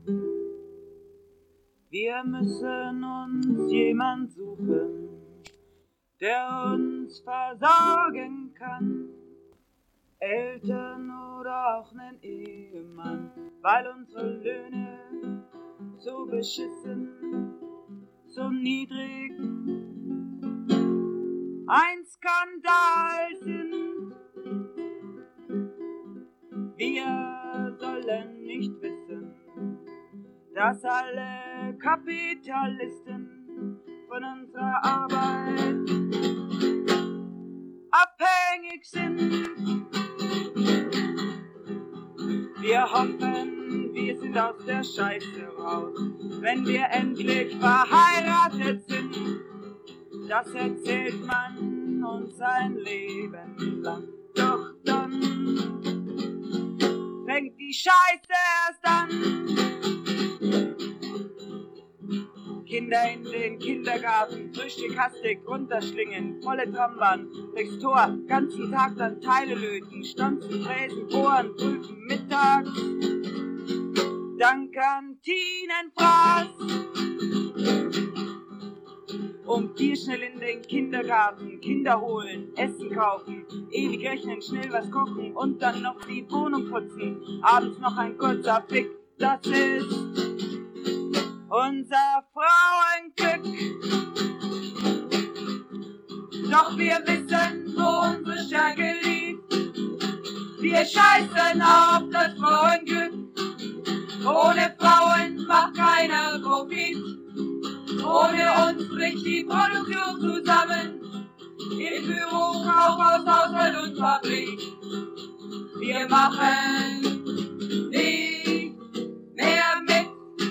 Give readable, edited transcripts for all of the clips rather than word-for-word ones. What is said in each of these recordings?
Wir müssen uns jemand suchen, der uns versorgen kann. Eltern oder auch nen Ehemann, weil unsere Löhne so beschissen, so niedrig ein Skandal sind. Wir sollen nicht wissen, dass alle Kapitalisten von unserer Arbeit abhängig sind. Wir hoffen, wir sind aus der Scheiße raus, wenn wir endlich verheiratet sind. Das erzählt man uns ein Leben lang. Doch dann fängt die Scheiße erst an. Kinder in den Kindergarten, Frühstück hastig runterschlingen, volle Trambahn, durchs Tor, ganzen Tag dann Teile löten, stanzen, fräsen, bohren, prüfen, mittags, dann Kantinenfraß. Dir schnell in den Kindergarten, Kinder holen, Essen kaufen, ewig rechnen, schnell was kochen und dann noch die Wohnung putzen. Abends noch ein kurzer Blick, das ist unser Frauenglück. Doch wir wissen, wo unsere Stärke liegt. Wir scheißen auf das Frauenglück. Ohne Frauen macht keiner Profit. Ohne uns bricht die Produktion zusammen. Im Büro, Kaufhaus, Haushalt und Fabrik. Wir machen nicht mehr mit.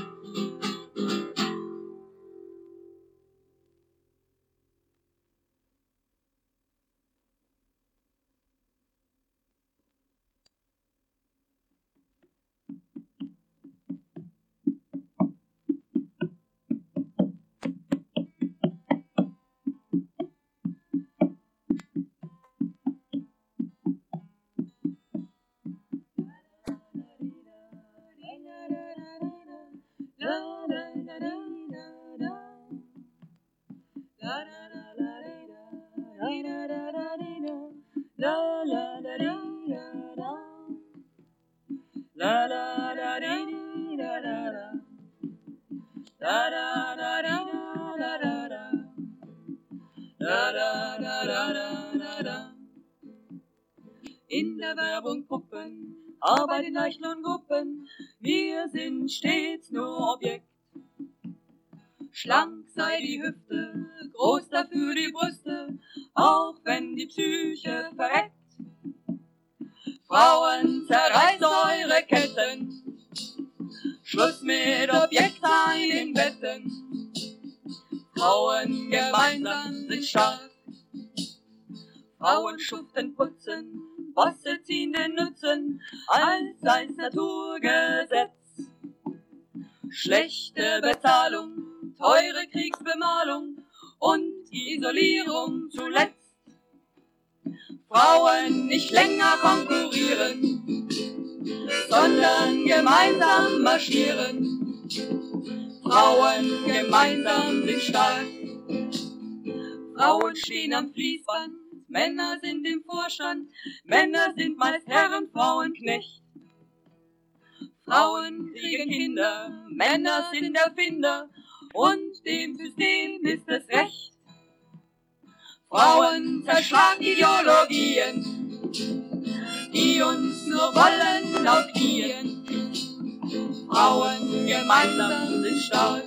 In der Werbung Puppen, Arbeit in Leichtlohngruppen, wir sind stets nur Objekt. Schlank sei die Hüfte, groß dafür die Brüste, auch wenn die Psyche verreckt. Frauen, zerreißt eure Ketten, Schluss mit Objektsein in Betten. Frauen gemeinsam sind stark, Frauen schuften, putzen, Bosse ziehen den Nutzen, als sei's Naturgesetz. Schlechte Bezahlung, teure Kriegsbemalung und Isolierung zuletzt. Frauen nicht länger konkurrieren, sondern gemeinsam marschieren. Frauen gemeinsam sind stark. Frauen stehen am Fließband, Männer sind im Vorstand, Männer sind meist Herren, Frauen Knecht. Frauen kriegen Kinder, Männer sind Erfinder und dem System ist es recht. Frauen zerschlagen Ideologien, die uns nur wollen auf Knien. Frauen gemeinsam sind stark.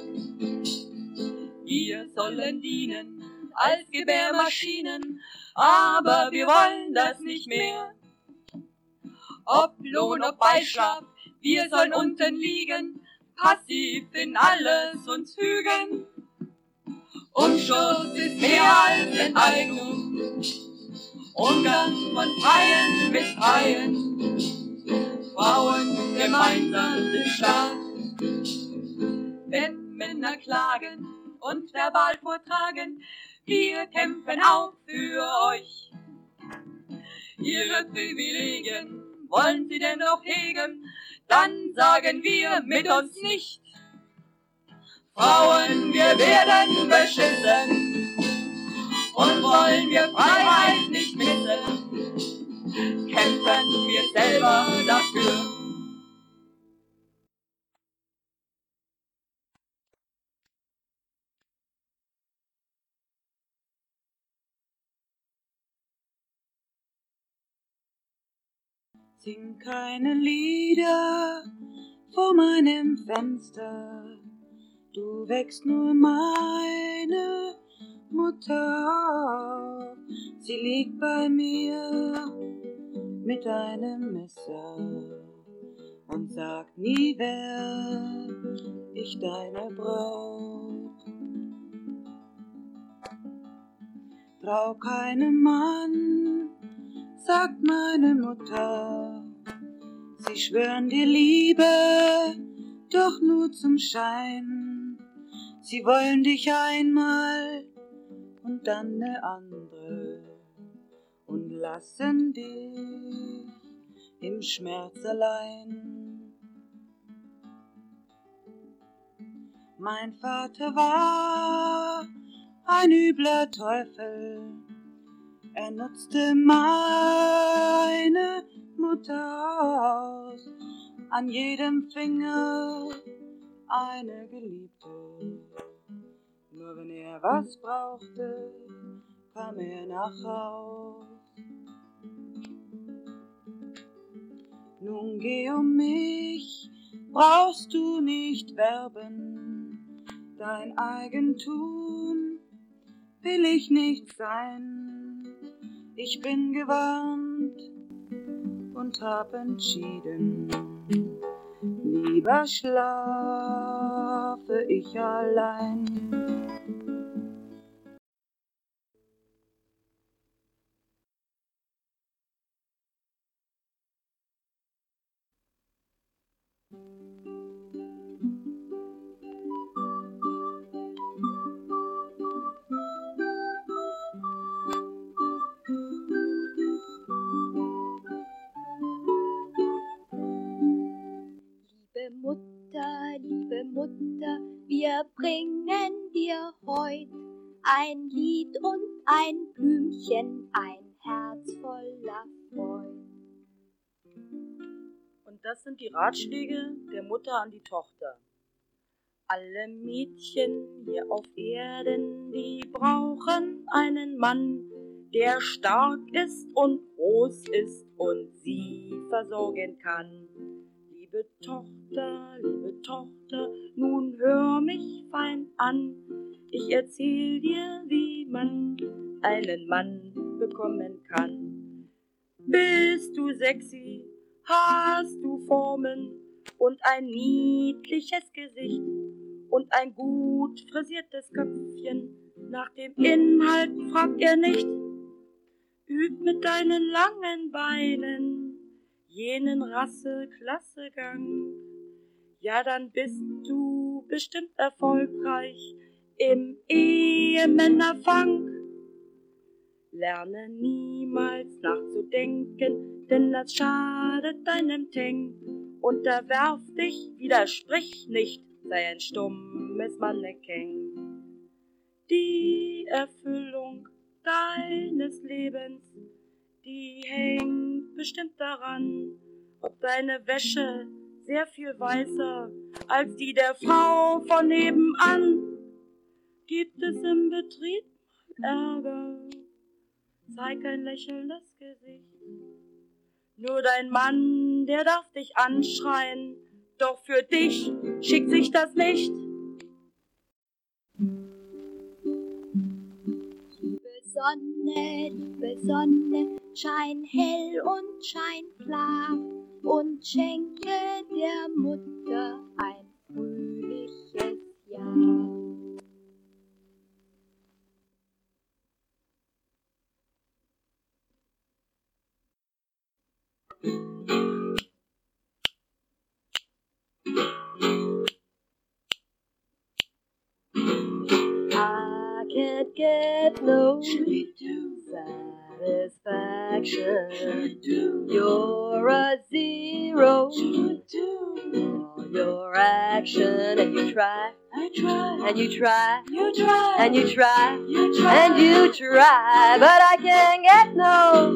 Wir sollen dienen als Gebärmaschinen, aber wir wollen das nicht mehr. Ob Lohn, ob Beischlaf, wir sollen unten liegen, passiv in alles uns fügen. Umschuss ist mehr als Enteignung, Umgang von Freien mit Freien. Frauen gemeinsam sind stark. Wenn Männer klagen und verbal vortragen, wir kämpfen auch für euch. Ihre Privilegien wollen sie denn noch hegen, dann sagen wir mit uns nicht. Frauen, wir werden beschissen und wollen wir Freiheit nicht missen, kämpfen wir selber dafür. Sing keine Lieder vor meinem Fenster, du wächst nur meine Mutter auf. Sie liegt bei mir mit einem Messer und sagt nie, wer ich deine Braut. Trau keinem Mann, sagt meine Mutter, sie schwören dir Liebe, doch nur zum Schein. Sie wollen dich einmal und dann eine andere und lassen dich im Schmerz allein. Mein Vater war ein übler Teufel, er nutzte meine Mutter aus, an jedem Finger eine Geliebte. Nur wenn er was brauchte, kam er nach Haus. Nun geh um mich, brauchst du nicht werben, dein Eigentum will ich nicht sein. Ich bin gewarnt und hab entschieden, lieber schlafe ich allein. Liebe Mutter, wir bringen dir heut ein Lied und ein Blümchen, ein Herz voller Freud. Und das sind die Ratschläge der Mutter an die Tochter. Alle Mädchen hier auf Erden, die brauchen einen Mann, der stark ist und groß ist und sie versorgen kann. Liebe Tochter, nun hör mich fein an. Ich erzähl dir, wie man einen Mann bekommen kann. Bist du sexy, hast du Formen und ein niedliches Gesicht und ein gut frisiertes Köpfchen, nach dem Inhalt fragt er nicht. Üb mit deinen langen Beinen jenen Rasse-Klasse-Gang, ja, dann bist du bestimmt erfolgreich im Ehemännerfang. Lerne niemals nachzudenken, denn das schadet deinem Teng. Unterwerf dich, widersprich nicht, sei ein stummes Mannequin. Die Erfüllung deines Lebens, die hängt bestimmt daran, ob deine Wäsche sehr viel weißer als die der Frau von nebenan. Gibt es im Betrieb Ärger, zeig ein lächelndes Gesicht. Nur dein Mann, der darf dich anschreien, doch für dich schickt sich das nicht. Liebe Sonne, schein hell und schein klar und schenke der Mutter ein fröhliches Jahr. I can't get no satisfaction. You're a zero your action, and you try, I try, and you try, you try, and you try, you try, and you try, but I can't get no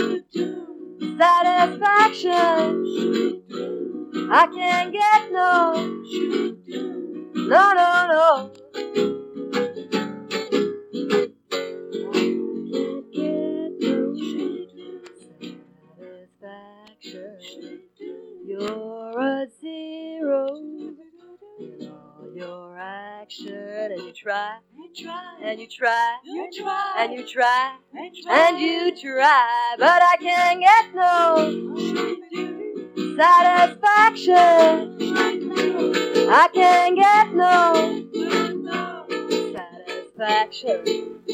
satisfaction. I can't get no, no, no, no. You're a zero in all your action, and you try, and you try, you try, and you try, I try, and you try, but I can't get no satisfaction. I can't get no satisfaction.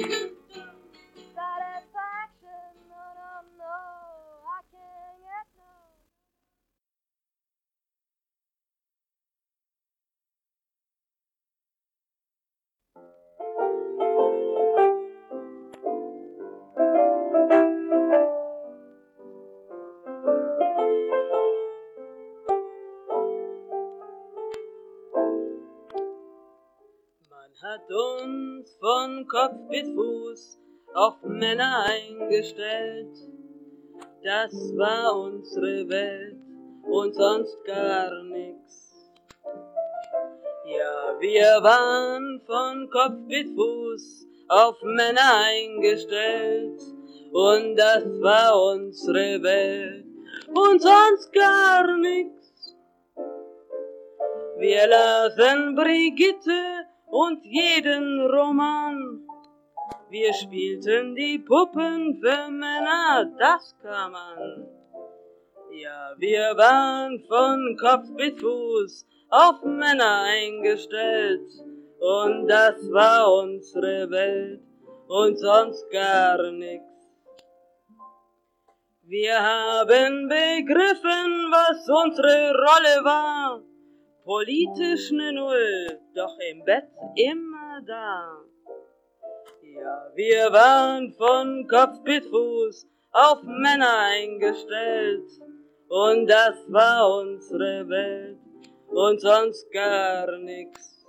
Satisfaction, no, no, no, I can't get no. Man hat uns von Kopf bis Fuß auf Männer eingestellt. Das war unsere Welt und sonst gar nix. Ja, wir waren von Kopf bis Fuß auf Männer eingestellt. Und das war unsere Welt und sonst gar nix. Wir lasen Brigitte und jeden Roman. Wir spielten die Puppen für Männer, das kann man. Ja, wir waren von Kopf bis Fuß auf Männer eingestellt. Und das war unsere Welt und sonst gar nix. Wir haben begriffen, was unsere Rolle war. Politisch ne Null, doch im Bett immer da. Ja, wir waren von Kopf bis Fuß auf Männer eingestellt. Und das war unsere Welt und sonst gar nix.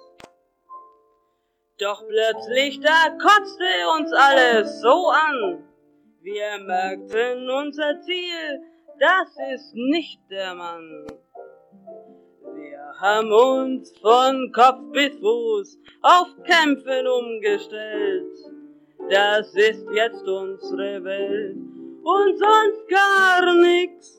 Doch plötzlich da kotzte uns alles so an. Wir merkten unser Ziel, das ist nicht der Mann. Wir haben uns von Kopf bis Fuß auf Kämpfen umgestellt. Das ist jetzt unsere Welt und sonst gar nix.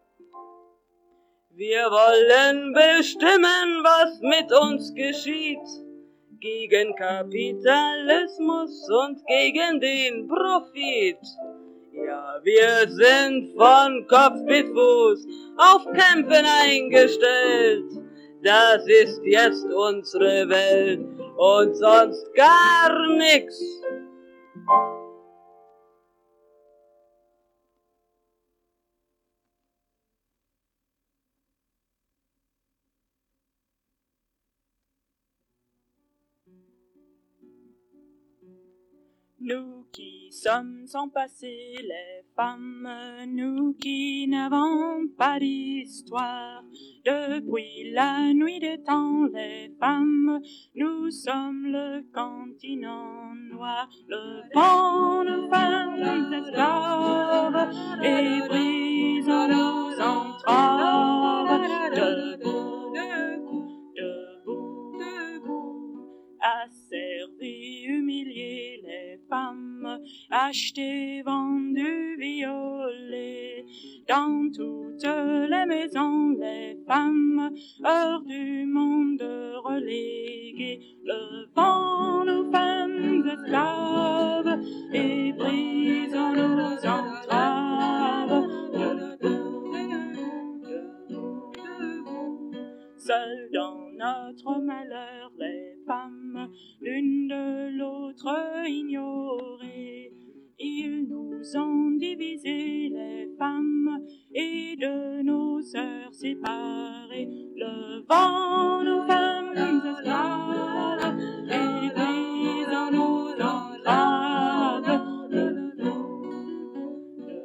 Wir wollen bestimmen, was mit uns geschieht. Gegen Kapitalismus und gegen den Profit. Ja, wir sind von Kopf bis Fuß auf Kämpfen eingestellt. Das ist jetzt unsere Welt und sonst gar nix. Nous qui sommes sans passé, les femmes, nous qui n'avons pas d'histoire. Depuis la nuit des temps, les femmes, nous sommes le continent noir. Le vent nous fait esclaves et brise nos entraves. Debout, debout, debout, asservis, humiliés, les femmes, achetées, vendues, violées. Dans toutes les maisons, les femmes, heures du monde reléguées. Le vent nous fait esclaves et brise nos entraves. Seules dans notre malheur, les femmes, l'une de l'autre ignorées. Ils nous ont divisés, les femmes, et de nos sœurs séparées. Le vent nous fait esclaves et brise nos entraves.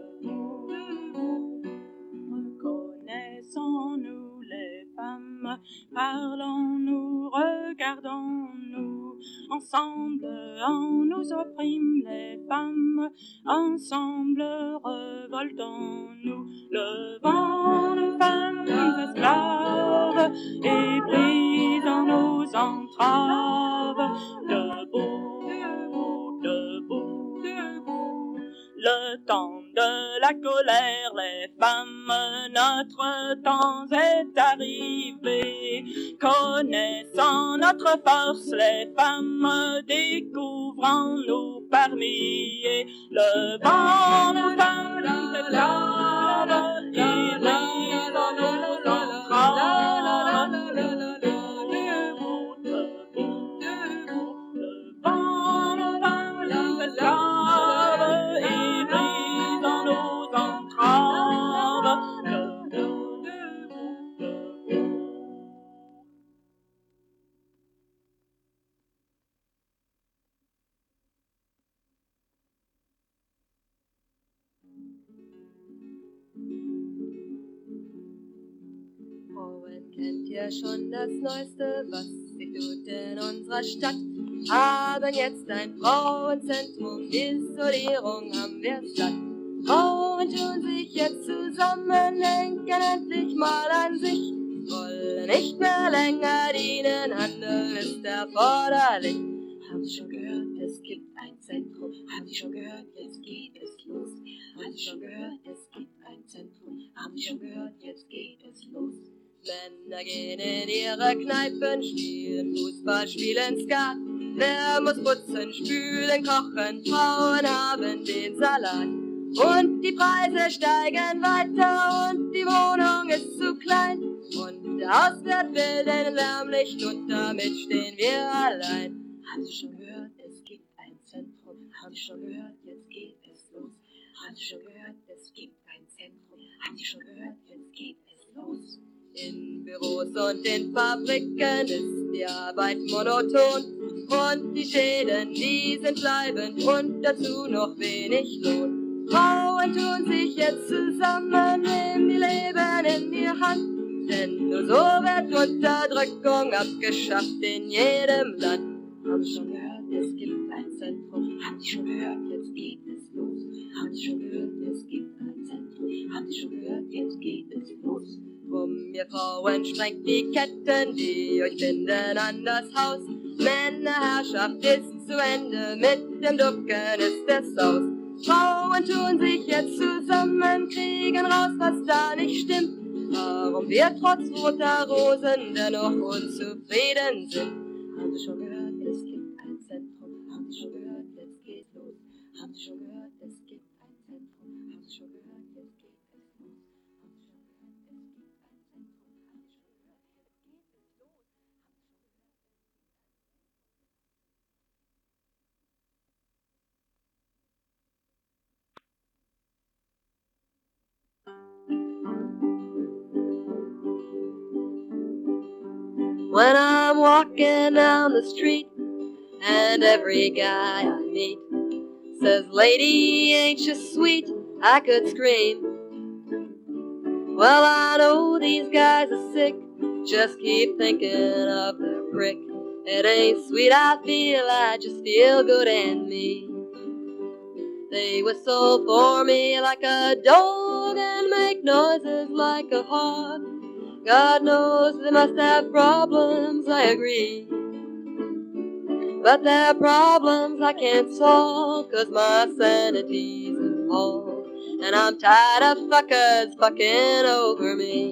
Reconnaissons-nous les femmes Parlons-nous, regardons-nous, ensemble on nous opprime les femmes, ensemble revoltons-nous. Le vent nous femmes esclaves et brise en nos entraves. Debout, debout, debout, le temps de la colère, les femmes, notre temps est arrivé. Connaissant notre force, les femmes, découvrons-nous par milliers. Le vent nous femmes esclaves et brise en nos entraves. Debout, debout, debout, le vent nous femmes esclaves et brise en nos entraves. Debout, debout, debout. Frauen, kennt ihr schon das Neueste, was sich tut in unserer Stadt? Haben jetzt ein Frauenzentrum, Isolierung haben wir satt. Frauen tun sich jetzt zusammen, denken endlich mal an sich, wollen nicht mehr länger dienen, Handeln ist erforderlich. Haben Sie schon gehört, es gibt ein Zentrum? Haben Sie schon gehört, jetzt geht es los? Haben Sie schon gehört, es gibt ein Zentrum? Haben Sie schon gehört, jetzt geht es los? Männer gehen in ihre Kneipen, spielen Fußball, spielen Skat. Wer muss putzen, spülen, kochen, Frauen haben den Salat. Und die Preise steigen weiter und die Wohnung ist zu klein. Und der Hauswirt will den Lärm nicht und damit stehen wir allein. Haben Sie schon gehört, es gibt ein Zentrum? Haben Sie schon gehört, jetzt geht es los? Haben Sie schon gehört, es gibt ein Zentrum? Haben Sie schon gehört, jetzt geht es los? In Büros und in Fabriken ist die Arbeit monoton. Und die Schäden, die sind bleibend und dazu noch wenig Lohn. Frauen tun sich jetzt zusammen, nehmen die Leben in die Hand. Denn nur so wird Unterdrückung abgeschafft in jedem Land. Haben Sie schon gehört, es gibt ein Zentrum? Haben Sie schon gehört, jetzt geht es los? Haben Sie schon gehört, es gibt ein Zentrum? Haben Sie schon gehört, jetzt geht es los? Drum, ihr Frauen, sprengt die Ketten, die euch binden an das Haus. Männerherrschaft ist zu Ende, mit dem Ducken ist es aus. Frauen tun sich jetzt zusammen, kriegen raus, was da nicht stimmt. Warum wir trotz roter Rosen dennoch unzufrieden sind. Haben Sie schon gehört, es gibt ein Zentrum? Haben Sie schon gehört, jetzt geht los? Haben Sie schon gehört, es gibt ein Zentrum? Haben Sie schon gehört, jetzt geht es los? Haben Sie schon gehört, es gibt ein Zentrum? Haben Sie schon gehört, jetzt geht es los? When I'm walking down the street and every guy I meet says, "Lady, ain't you sweet?" I could scream. Well, I know these guys are sick, just keep thinking of their prick. It ain't sweet I feel, I just feel good in me. They whistle for me like a dog and make noises like a hawk. God knows they must have problems, I agree. But they're problems I can't solve, 'cause my sanity's involved. And I'm tired of fuckers fucking over me.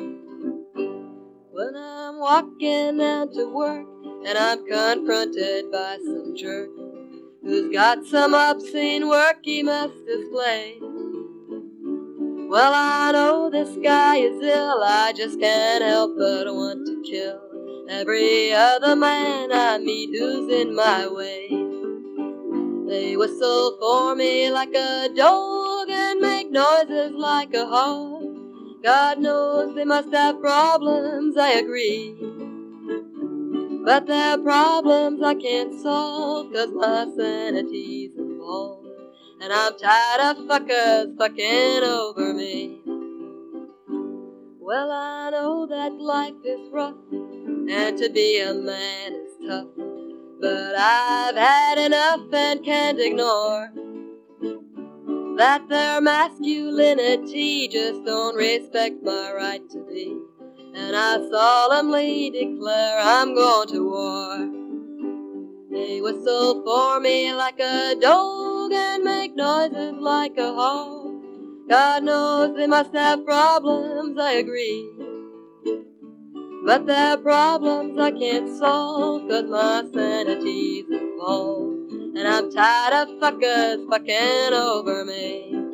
When I'm walking down to work and I'm confronted by some jerk who's got some obscene work he must display, well, I know this guy is ill, I just can't help but want to kill every other man I meet who's in my way. They whistle for me like a dog and make noises like a hawk. God knows they must have problems, I agree. But they're problems I can't solve, 'cause my sanity's involved. And I'm tired of fuckers fucking over me. Well, I know that life is rough, and to be a man is tough, but I've had enough and can't ignore that their masculinity just don't respect my right to be. And I solemnly declare I'm going to war. They whistle for me like a dog and make noises like a hawk. God knows they must have problems, I agree, but they're problems I can't solve, 'cause my sanity's involved, and I'm tired of fuckers fucking over me.